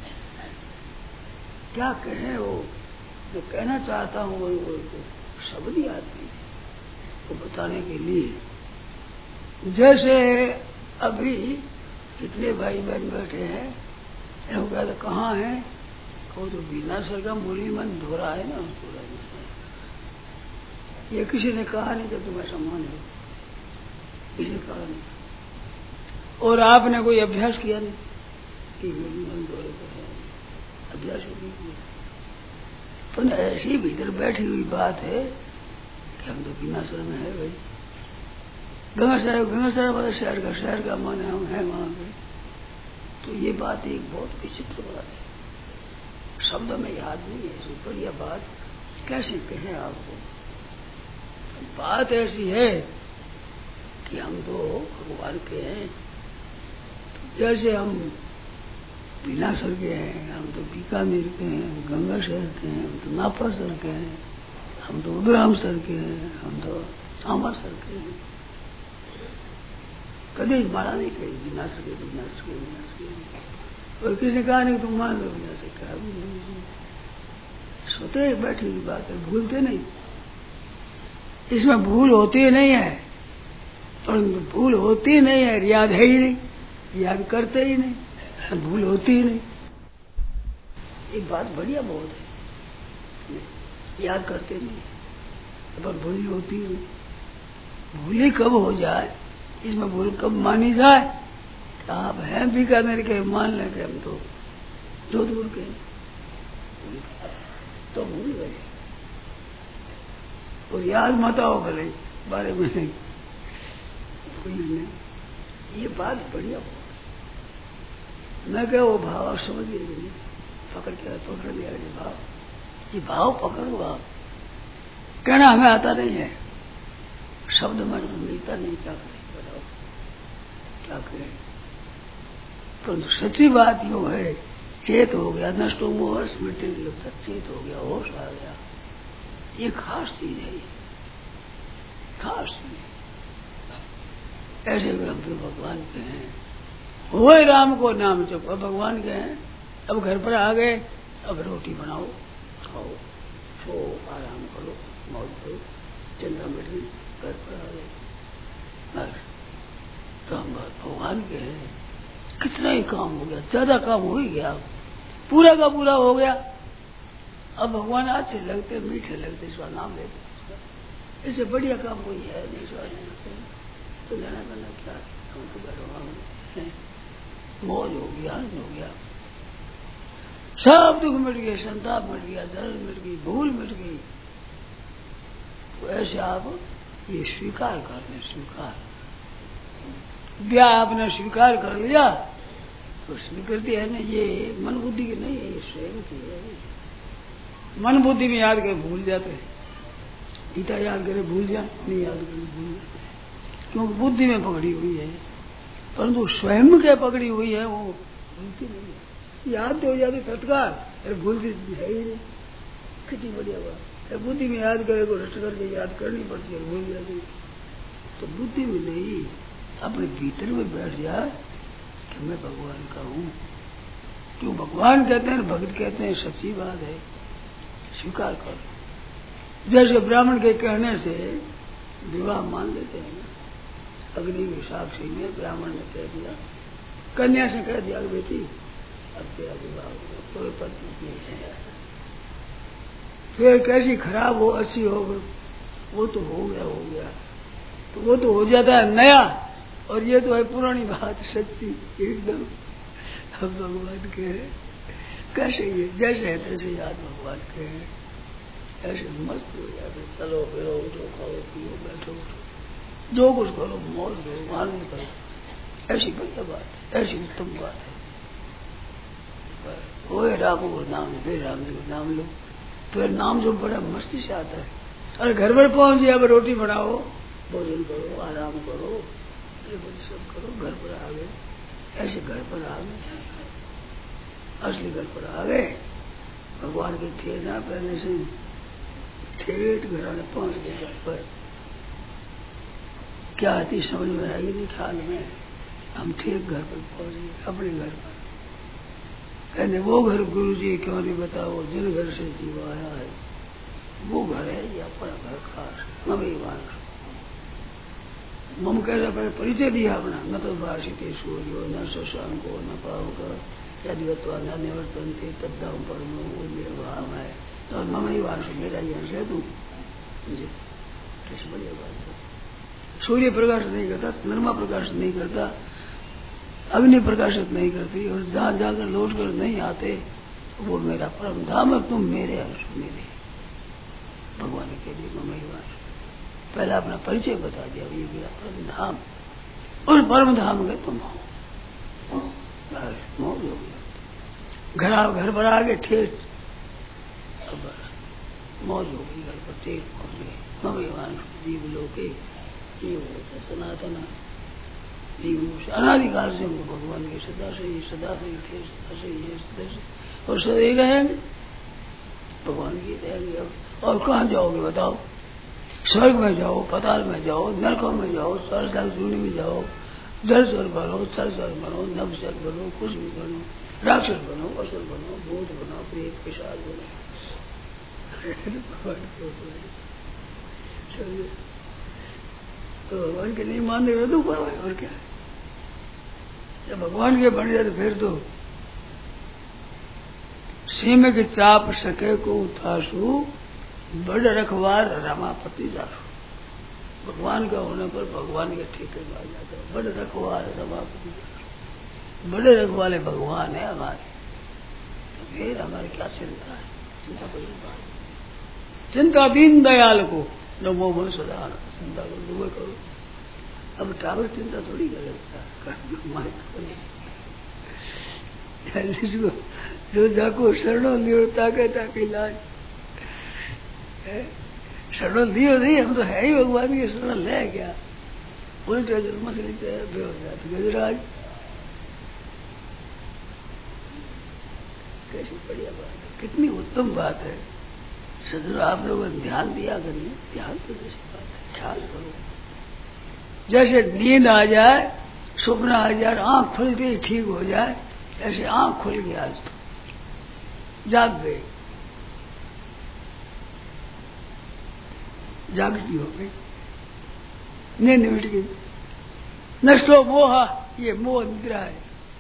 क्या कहें। वो जो कहना चाहता हूँ वो शब्द याद नहीं है। तो बताने के लिए, जैसे अभी जितने भाई बहन बैठे हैं, वो कहते कहाँ है, वो तो बिना सर का मुरली मन धो रहा है ना, उसको ये किसी ने कहा नहीं कि तुम ऐसा मान लो, किसी ने कहा नहीं। और आपने कोई अभ्यास किया नहीं कि मुरली मन धो रहे, अभ्यास नहीं किया। पर ऐसी भीतर बैठी हुई बात है कि हम तो बिना सर में है भाई। गंगा साहब वाला शहर का मन है, हम है वहां पे। तो ये बात एक बहुत विचित्र बात है, शब्द में याद नहीं है। पर यह बात कैसे कहें आपको। बात ऐसी है कि हम तो भगवान के हैं। तो जैसे हम बिलासर के हैं, हम तो बीकानेर के हैं, गंगा शहर के हैं, हम तो नापा सर के हैं, हम तो उदराम सर के हैं, हम तो सामा सर के हैं। कभी मारा नहीं कही विनाश के। और किसी ने कहा नहीं तुम मान लो विनाश क्या, सोते बैठी हुई बात है, भूलते नहीं। इसमें भूल होती नहीं है, परंतु भूल होती नहीं है, याद है ही नहीं, याद करते ही नहीं, भूल होती ही नहीं। एक बात बढ़िया बहुत है, याद करते नहीं पर भूल होती ही नहीं। भूली कब हो जाए, इसमें भूल कब मानी जाए, आप हैं बीकानेर के, मान लें कि हम तो जोधपुर के, तो भूल गए। और याद मत आओ भले बारे में नहीं, ये बात बढ़िया हो। मैं क्या वो भाव आप समझ लीजिए, पकड़ लिया ये भाव, ये भाव पकड़ लो आप। कहना हमें आता नहीं है, शब्द में मिलता नहीं, क्या करें बताओ, क्या करें। परंतु सच्ची बात यो है, चेत हो गया, नष्टो मोह स्मृति चेत हो गया, होश आ गया। ये खास चीज है, खास चीज। ऐसे ग्रंथ भगवान के हैं, हुए राम को नाम जप। अब भगवान के हैं, अब घर पर आ गए, अब रोटी बनाओ, खाओ, सो, आराम करो, मौज करो, चिंता मिट गई, घर पर आ गए। तो हम भगवान के हैं, कितना ही काम हो गया, ज्यादा काम हो ही गया, पूरा का पूरा हो गया। अब भगवान अच्छे लगते, मीठे लगते, इसका नाम लेते, इससे बढ़िया काम कोई है नहीं। स्वाद तो जाना करना क्या, हमको बैठवा मौज हो गया, आनंद हो गया, सब दुख मिट गए, संताप मिट गया, दर्द मिट गई, भूल मिट गई। तो ऐसे आप ये स्वीकार कर लें, स्वीकार ब्याह आपने स्वीकार कर लिया तो स्वीकृति है ना, ये मन बुद्धि की नहीं है, ये स्वयं की है। मन बुद्धि में याद करे भूल जाते हैं, गीता याद करे भूल जाए, नहीं याद करे भूल जाते, क्योंकि बुद्धि में पकड़ी हुई है, परंतु स्वयं के पकड़ी हुई है वो भूलती नहीं है। याद तो हो जाती तत्काल, अरे भूलती है ही नहीं। कितनी बढ़िया बात है, बुद्धि में याद करे को रट करके याद करनी पड़ती है, भूल जाती। तो बुद्धि में नहीं, अपने भीतर में बैठ जाए कि मैं भगवान का हूँ। क्यों भगवान कहते हैं, भगत कहते हैं, सच्ची बात है, स्वीकार कर। जैसे ब्राह्मण के कहने से विवाह मान लेते हैं ना, अग्नि के साक्षी में ब्राह्मण ने कह दिया, कन्या से कह दिया बेटी अब तेरा विवाह होगा, कोई पति नहीं है। फिर कैसी खराब हो अच्छी हो, वो तो हो गया, हो गया, तो वो तो हो जाता है नया, और ये तो है पुरानी बात, सच्ची एकदम। हम भगवान के हैं, कैसे ये जैसे है तैसे याद भगवान के हैं, ऐसे मस्त हो जाते, चलो फिरो, उठो, खाओ, पियो, बैठो, जो कुछ करो, मौज लो, आनंद करो, ऐसी बढ़िया बात है, ऐसी उत्तम बात है। वो राम को नाम, फिर राम जी को नाम लो, फिर नाम जो बड़ा मस्ती से आता है। अरे घर पर पहुंच गया, अब रोटी बनाओ, भोजन करो, आराम करो, ये सब करो, घर पर आ गए, ऐसे घर पर आ गए, असली घर पर आ गए, भगवान के थे ना पहले से ठेठ घराने पहुंच गए घर पर। क्या आती समझ में आएगी नहीं, ख्याल में हम ठीक घर पर पहुंच गए, अपने घर पर। कहने वो घर गुरु जी क्यों नहीं बताओ, जिन घर से जीव आया है वो घर है या अपना घर खास ममेवान। मम कह रहा पहले परिचय दिया अपना, न तो भाषित सूर्यो न शशांको न पावक यदिवत्वा न निवर्तनते तद्दाम परमो, वो मेरा भाव है, तो ममेवान से मेरा ही अंश है तू। कैसे बढ़िया बात है, सूर्य प्रकाश नहीं करता, चंद्रमा प्रकाश नहीं करता, अग्नि प्रकाशित नहीं करती, और जहां जाकर लौट कर नहीं आते, वो मेरा परम धाम है, तुम मेरे अंश, मेरे भगवान के लिए ममेवान। पहला अपना परिचय बता दिया, ये मेरा परम धाम, उस परम धाम में तुम हो, मौज हो गया। घर पर आ गए ठेठ, अब मौज हो गई, घर पर ठेठ पहुंच गए। ममेवान जीव लोके जीव सनातन जीव अनादिकाल से हमको भगवान के सदा से ही थे, सदा से ये सदा से और सदा रहेंगे, भगवान की रहेंगे। और कहाँ जाओगे बताओ, स्वर्ग में जाओ, पताल में जाओ, नरकों में जाओ, सरसाल जूनी में जाओ, जल स्वर्ग बनो, थल स्वर्ग बनो, नभ स्वर्ग बनो, कुछ भी बनो, राक्षस बनो, असुर बनो, भूत बनो, प्रेत पिशाच बनो, तो भगवान के नहीं मानने में दुख पावे, और क्या है। जब भगवान के बन जाए तो फिर तो सीम के चाप सके को उठासू, बड़ रखवार रमापति जासू। भगवान का होने पर भगवान के ठेके में आ जाता है, बड़ रखवार रमापति जासू, बड़े रखवाले भगवान है हमारे, तो फिर हमारी क्या चिंता है, चिंता कोई बात, चिंता दीन दयाल को न मोहन सदा चिंता करो। अब टावर चिंता थोड़ी कर लगता है, जो जाको शरणों लियो ताके ताके लाज, शरणों लियो नहीं, हम तो है ही भगवान की शरण ले गया, उल्टे मछली गजराज कैसी बढ़िया बात है, कितनी उत्तम बात है। सदगुरु आप लोगों ने ध्यान दिया करिए, ध्यान तो जैसी बात है, ख्याल करो। जैसे नींद आ जाए, सपना आ जाए, आंख खुलते ही ठीक हो जाए, ऐसे आंख खुल गई, आज तो जाग गए, जागृति हो गई, नींद मिट गई। नष्टो मोह, ये मोह निद्रा है।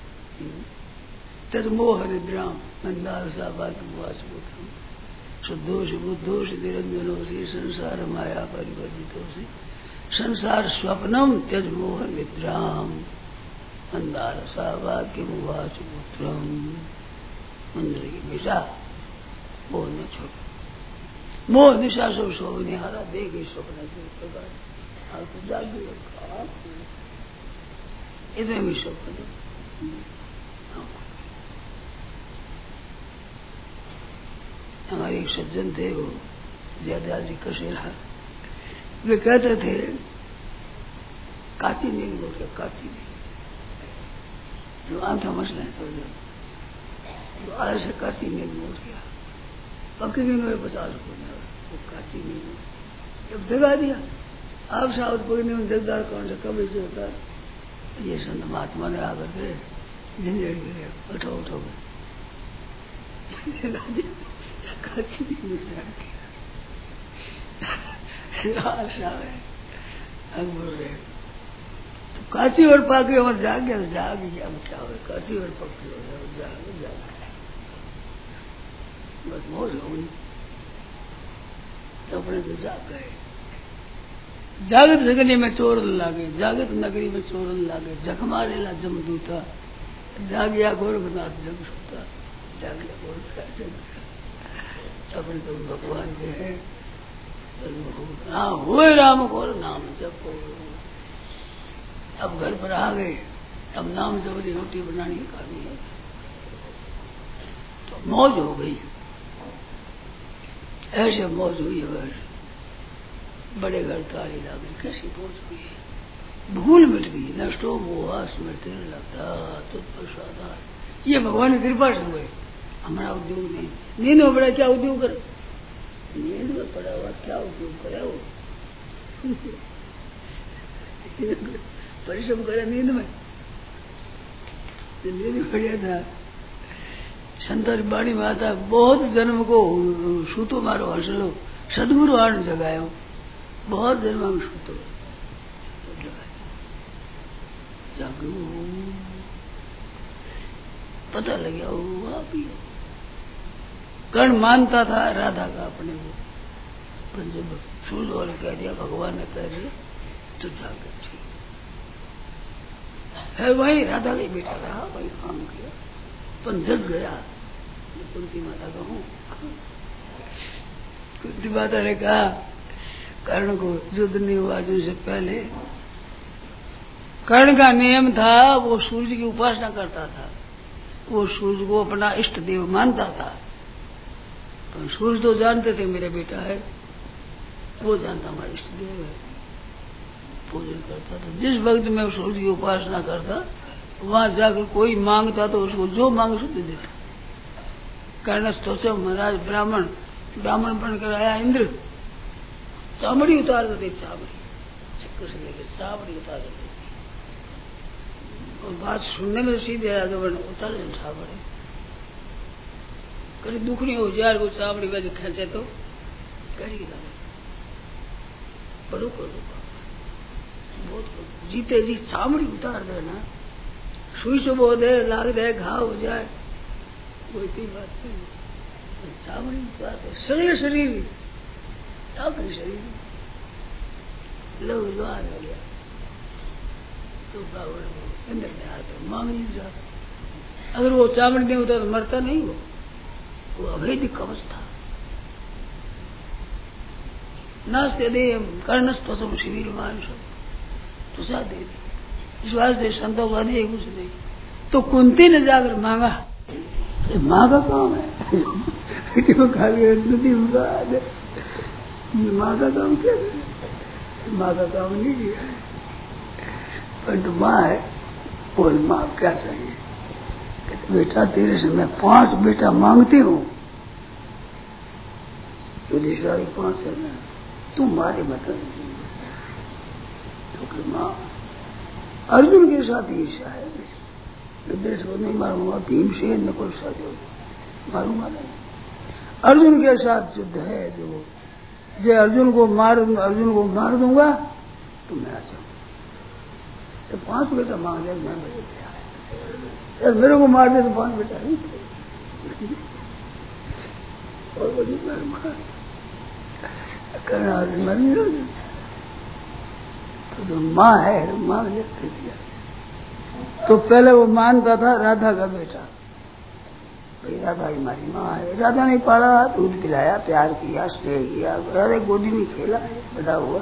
तद मोह निद्राम मंदार साबात शुद्धोष बुद्धोष निरंजनो से संसार माया परिवर्तितो से संसार स्वप्नम त्यज मोह निद्राम मंदार सावाक्य मुवाच पुत्रम। मंदिर की निशा मोह न छोड़, मोह निशा सब सो निहारा दे गई स्वप्न के प्रकार आपको जाग गई, इतने भी स्वप्न। हमारे एक सज्जन थे, वो जयदयाल जी कसेला, वे कहते थे काची नींद बोल के, काची नींद जो आंखें मसले तो जो आए से काची नींद बोल गया, पक्की नींद में 50 रुपये में वो काची नींद जब जगा दिया। आप साउथ पकड़ने में जगदार कौन से कभी से होता, ये संत महात्मा ने आकर के झंझट गिरे, उठो उठो काची नींद बोल रहे तो काची और पाके और जाग गया, जाग गया क्या हो, काची और पक्की हो गया, जाग जाग बस मौज हो गई। तो अपने तो जाग गए। जागत जगनी में चोरन लागे, जागत नगरी में चोरन लागे, जख मारेला जमदूता, जागिया गोरखनाथ जग सोता, जागिया गोरखनाथ जग। अपने तो भगवान के हैं, हाँ हुए राम को नाम जपो। अब घर पर आ गए, अब नाम जबरी रोटी बनानी खानी है, तो मौज हो गई। ऐसे मौज हुई है, बड़े घर ताली लागे, कैसी मौज हुई है, भूल मिट गई। नष्टो मोहा स्मृति लगता तुझ प्रसाद, ये भगवान की कृपा से हुए। हमारा उद्योग नहीं, नींद में पड़ा क्या उद्योग करे, नींद में पड़ा हुआ क्या उद्योग करे, वो परिश्रम करे नींद में, नींद बढ़िया था। संतर बाणी में आता, बहुत जन्म को सूतो मारो हंसलो, सदगुरु आण जगायो, बहुत जन्म में सूतो जागो, पता लग गया वो आप ही हो। कर्ण मानता था राधा का अपने को, पर जब सूर्य वाले कह दिया, भगवान ने कह दिया, तो जाकर ठीक है। वही राधा का बेटा रहा, वही काम किया, पर जग गया। कुंती माता का हूँ, कुंती माता ने कहा कर्ण को युद्ध नहीं हुआ से पहले, कर्ण का नियम था, वो सूर्य की उपासना करता था, वो सूर्य को अपना इष्ट देव मानता था। तो सूर्य तो जानते थे मेरा बेटा है, वो जानता हमारा इष्ट देव है, पूजन करता था। जिस वक्त में सूर्य की उपासना करता, वहां जाकर कोई मांगता तो उसको जो मांग दे देता। कर्ण सोचा महाराज ब्राह्मण बनकर आया, इंद्र चामड़ी उतार कर दे, चामड़ी चक्कर से लेकर चामड़ी उतार कर देती। और बात सुनने में सीधे आगे बढ़ उतार उठा पड़े, कभी दुख नहीं हो जाए, वो चामड़ी में खेचे तो करी बड़ो करो, बहुत जीते जी चामड़ी उतार देना, सुई से बो दे, लाग दे, घाव हो जाए, कोई की बात नहीं। चामड़ी उतार दे, शरीर शरीर लो आ गया, तो अंदर में आकर मांग नहीं जाता। अगर वो चामड़ी नहीं होता तो मरता नहीं, वो अभेद कवच था। नास्ते दे कर्णस्तम शिविर मान सब तुझा दे दी, इस वास्ते संतों का नहीं कुछ नहीं। तो कुंती ने जाकर मांगा, माँ का काम है, माँ का काम क्या है, माँ का काम नहीं किया है, परंतु माँ है, और माँ क्या चाहिए, कहते बेटा तेरे से मैं 5 बेटा मांगती हूँ। युधिष्ठिर 5 है ना, तुम मारे मत। क्योंकि माँ अर्जुन के साथ ईर्ष्या है, युधिष्ठिर को नहीं मारूंगा, भीमसेन नकुल सहदेव मारूंगा नहीं। अर्जुन के साथ युद्ध है, जो अर्जुन को मार दूंगा तो मैं आ जाऊंगा। तो 5 बेटा मांग लिया, मैं मेरे तैयार। मेरे को मार दे तो 5 बेटा नहीं थे। और बड़ी करना मरी तो जो माँ है तो माँ ने दिया। तो पहले वो मानता था राधा का बेटा, भाई राधा हमारी माँ है। राधा ने पाला, दूध पिलाया, प्यार किया, स्नेह किया, राधा गोदी में खेला है, बड़ा हुआ।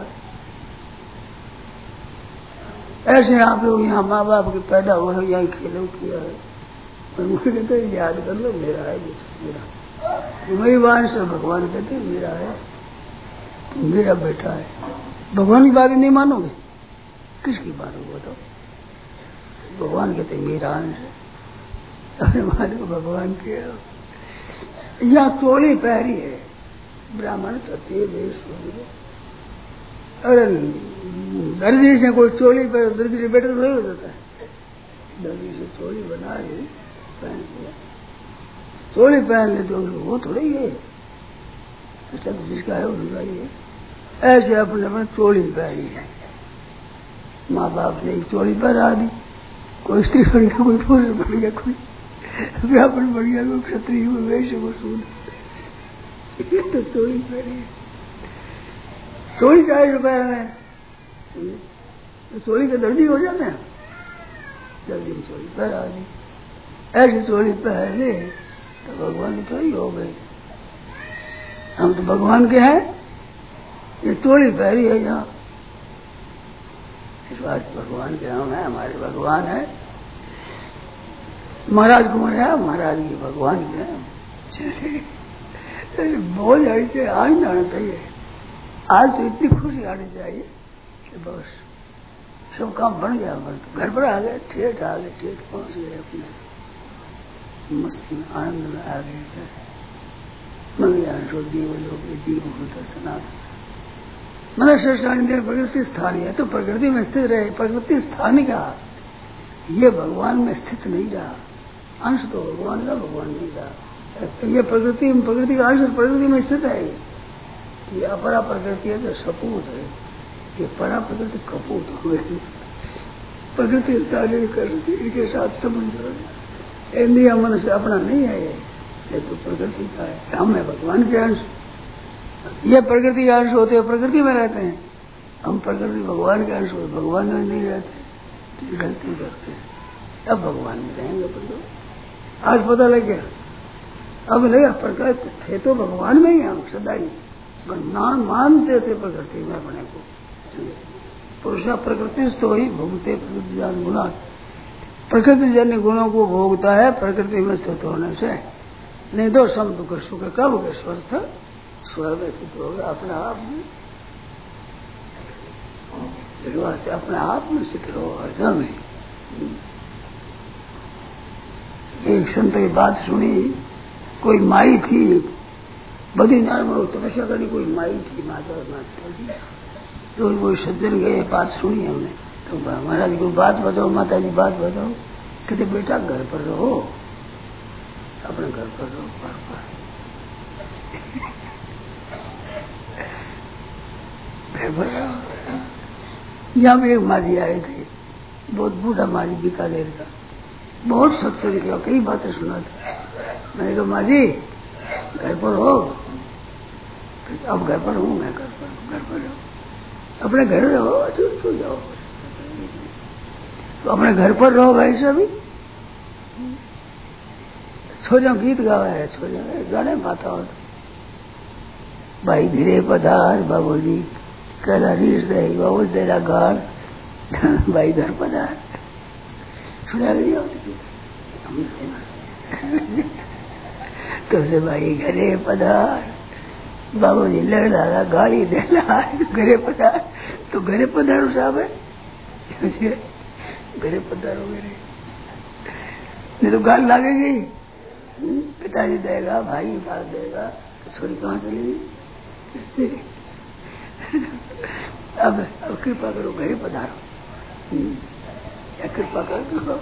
ऐसे आप लोग यहाँ माँ बाप के पैदा हुए, यहाँ खेलो किया है। और मुझे कहते याद कर लो, मेरा है बेटा, मेरा मेरी बात से भगवान कहते मेरा है, तो मेरा बेटा है। भगवान की बात नहीं मानोगे, किसकी बात हो बताओ? भगवान कहते मेरा अंश है, अरे मानो भगवान के। यहाँ चोली पहरी है, ब्राह्मण क्षत्रिय वैश्य। अरे दर्जी से कोई चोली पहन, दर्जी बेटे तो नहीं हो जाता है। दर्जी से चोली बना ली, पहन लिया, चोली पहन ले तो वो थोड़ी है, अच्छा तो जिसका है उनका ही है। ऐसे अपने अपने चोली पहनी है। माँ बाप ने चोली पहना दी, कोई स्त्री बन गया, कोई पुरुष बन गया, कोई ब्राह्मण बन गया, कोई क्षत्रिय, कोई वैश्य, कोई शूद्र। तो चोली पहनी है, चोली 40 रुपए में, तो चोली के दर्जी हो जाते हैं। दर्जी में चोली पहना दी, ऐसी चोली पहने तो भगवान तो ही हो गए। हम तो भगवान के हैं, ये चोली पहरी है यहाँ। इस बात भगवान के हम है, हमारे भगवान है। महाराज कुमार है, महाराज की भगवान के हैं। बोल ऐसे आज नहीं आना चाहिए। आज तो इतनी खुशी आनी चाहिए कि बस सब काम बन गया, घर पर आ गए, ठेठ आ गए, ठेठ पहुंच गए, अपने मस्ती में आनंद में आ गए। मंगल जीव लोग जीव होता सनातन मतलब श्रेष्ठानी प्रकृति स्थानीय है, तो प्रकृति में स्थित रहे। प्रकृति स्थानीय का ये भगवान में स्थित नहीं रहा, अंश तो भगवान का, भगवान नहीं रहा। ये प्रकृति का अंश प्रकृति में स्थित है। ये अपरा प्रकृति है तो सपूत है, ये परा प्रकृति कपूत हो गई। प्रकृति स्थानीय करती, इनके साथ संबंध इंद्रिया मन से अपना नहीं है। ये तो प्रकृति का है, हम है भगवान के अंश। ये प्रकृति के अंश होते हैं, प्रकृति में रहते हैं। हम प्रकृति भगवान के अंश होते, भगवान में नहीं रहते, तो गलती करते हैं। अब भगवान में रहेंगे तो आज पता लग गया, अब लगा प्रकृति थे तो भगवान में ही हम सदा ही नाम मानते थे प्रकृति में अपने को। पुरुषा प्रकृति तो ही भोगते प्रकृति जान गुणा, प्रकृति जन्य गुणों को भोगता है प्रकृति में स्थित होने से। नहीं तो सम दुख सुख कब के स्वस्थ स्वयं स्थित होगा अपने आप में, अपने आप में स्थित रहो हृदय में। एक संत की बात सुनी, कोई माई थी बद्रीनाथ में तपस्या करनी, कोई माई थी माता जी, तो वो सज्जन गए, बात सुनी हमने। तो महाराज को बात बताओ, माता जी बात बताओ। कहते बेटा घर पर रहो, अपने घर पर रहो, पर यहाँ भी एक माजी आए थे, बहुत बूढ़ा माजी बीकानेर का, बहुत सत्संग किया, कई बातें सुना था। मैंने कहा माजी घर पर हो? अब घर पर हूँ मैं, घर पर रहो, अपने घर रहो, तो जाओ, तो अपने घर पर रहो भाई सभी। छोजा गीत गावा है, छोजा गाने माता हो भाई धीरे पधार बाबू जी कहला रीस दे बाबू तेरा घर भाई घर पधार सुना लिया। तो से भाई घरे पधार बाबू जी लड़ डाला गाली देना घरे पधार, तो घरे पधारो साहब है, घरे पधारो मेरे। नहीं तो गाल लगेगी। पिताजी देगा, भाई गाल देगा, तो छोरी कहाँ चलेगी? अब कृपा करो, घर पधारो, या कृपा करो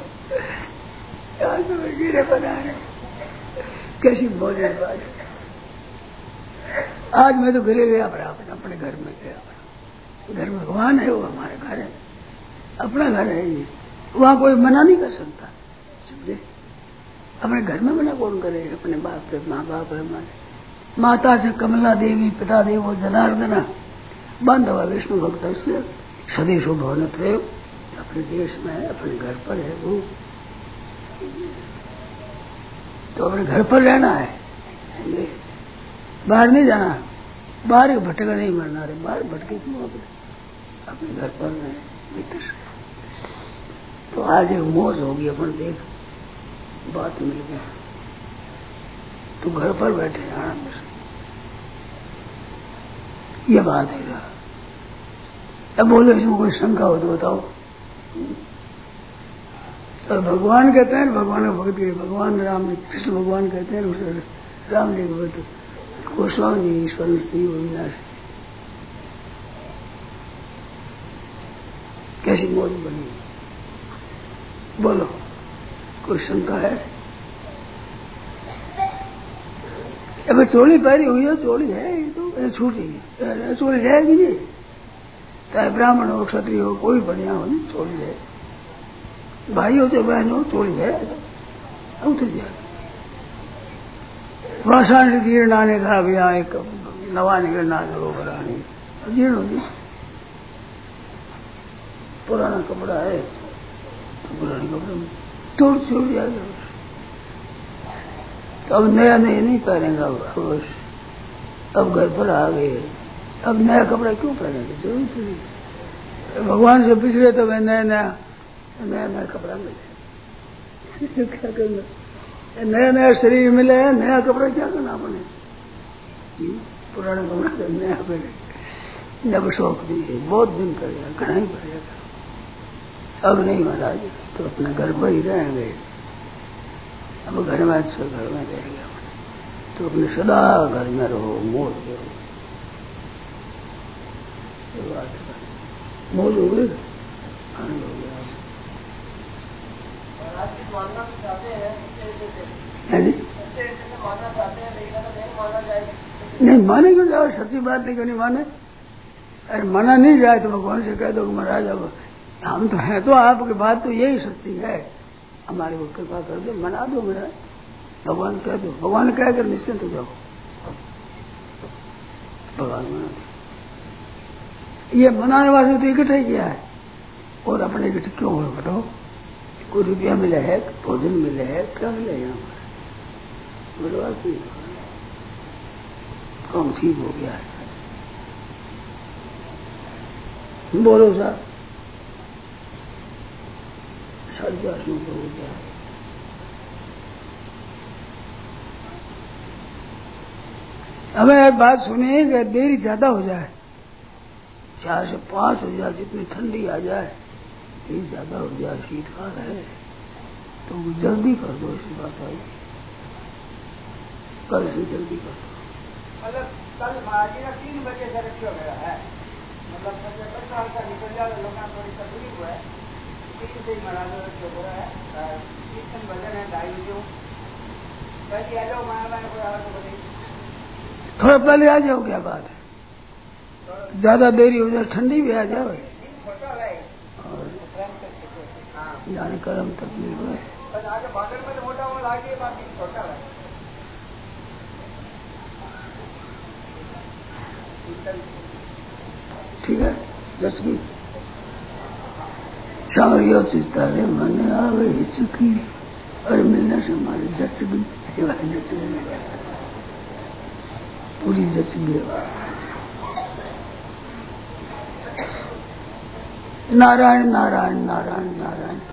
गिरे पधारे। कैसी मौजूद बात। आज मैं तो घरे गया, अपने घर में गया। घर में भगवान है, वो हमारे घर है, अपना घर है ये, वहां कोई मना नहीं कर सकता। समझे? अपने घर में मना कौन करे? अपने बाप से, माँ बाप है हमारे, माता से कमला देवी, पिता देवो जनार्दना, बांधवा विष्णु भक्त से सदेशो भवनत है। अपने देश में है, अपने घर पर है वो, तो अपने घर पर रहना है, बाहर नहीं जाना। बाहर भटका नहीं मरना रे, बाहर भटके क्यों? अपने घर पर रहे मित्र। तो आज एक मौज होगी, अपन देख बात मिल गई, तो घर पर बैठे आनंद से, ये बात है। अब बोलो इसमें कोई शंका हो तो बताओ। और भगवान कहते हैं, भगवान का भक्त, भगवान राम कृष्ण भगवान कहते हैं, राम जी के भक्त गोस्वामी जी ईश्वर स्त्री विनाश। कैसी मौज बनी, बोलो कोई शंका है? अबे चोली पहनी हुई है, चोली है तो छूटी, चोली रहेगी नहीं, चाहे ब्राह्मण हो, क्षत्रिय हो, कोई बढ़िया हो, चोली है। भाई हो चाहे बहन हो, चोली है, उठ जाए। वासान से जीर्ण आने का भी आए, नवा निकलना बरानी जीर्ण होगी। पुराना कपड़ा है तो पुराने कपड़े में तोड़ छोड़ जाएगा। तो अब नया नहीं पहनेगा अवश्य। अब घर पर आ गए, अब नया कपड़ा क्यों पहनेंगे? जरूरत नहीं। भगवान से पिछड़े तो मैं नया कपड़ा मिले क्या करना? नया शरीर मिले, नया कपड़ा क्या करना अपने? पुराना कपड़ा से नया पहने, जब शौक नहीं है, बहुत दिन करेगा, घना ही पड़ेगा। अब नहीं महाराज, तो अपने घर पर ही रहेंगे। अब घर में अच्छा, घर में रहेंगे तो अपने सदा घर में रहो, मौज करो। मौज हो गई, आनंद हो गया। नहीं माने क्यों जाओ? सच्ची बात नहीं करनी माने। अरे माना नहीं जाए तो भगवान से कह दो कि महाराज अब हम तो हैं, तो आपकी बात तो यही सच्ची है, हमारे को कृपा कर दो, मना दो मेरा। भगवान कह दो, भगवान कह कर निश्चिंत हो जाओ, भगवान मना दो। ये मनाने वाले तो इकट्ठा ही किया है, और अपने इकट्ठे क्यों हो बताओ? कोई रुपया मिले है, भोजन मिले है, क्या मिले यहाँ पर? बर्बाद नहीं, काम ठीक हो गया है। बोलो साहब, 4:30 हो गया है। हमें एक बात सुनिए कि देरी ज्यादा हो जाए, 4 से 5 हो जाए, जितनी ठंडी आ जाए, देरी ज्यादा हो जाए, शीतकाल है, तो जल्दी कर दो। ऐसी बात आई, कल से जल्दी कर दो।
मतलब कल महाराज जी 3 बजे से रखी हो गया है, मतलब का निकल जाए, लोग थोड़ी तकलीफ हुआ है, 3 से ही महाराज रखी हो गया है। कीर्तन भजन है 2:30 बजे, कल आ जाओ, माया को आ तो बजे
थोड़ा पहले आ जाओ, क्या बात है? ज्यादा देरी हो जाए, ठंडी भी आ जाए, और जाने कर्म तकलीफ है।
बादल में तो मोटा वो लागे, बाकी छोटा है।
ठीक है, 10 की सावरिया चिंता है, मैंने आ गई चुकी, और मिलने से हमारी 10 की पूरी 10 की। नारायण नारायण नारायण नारायण।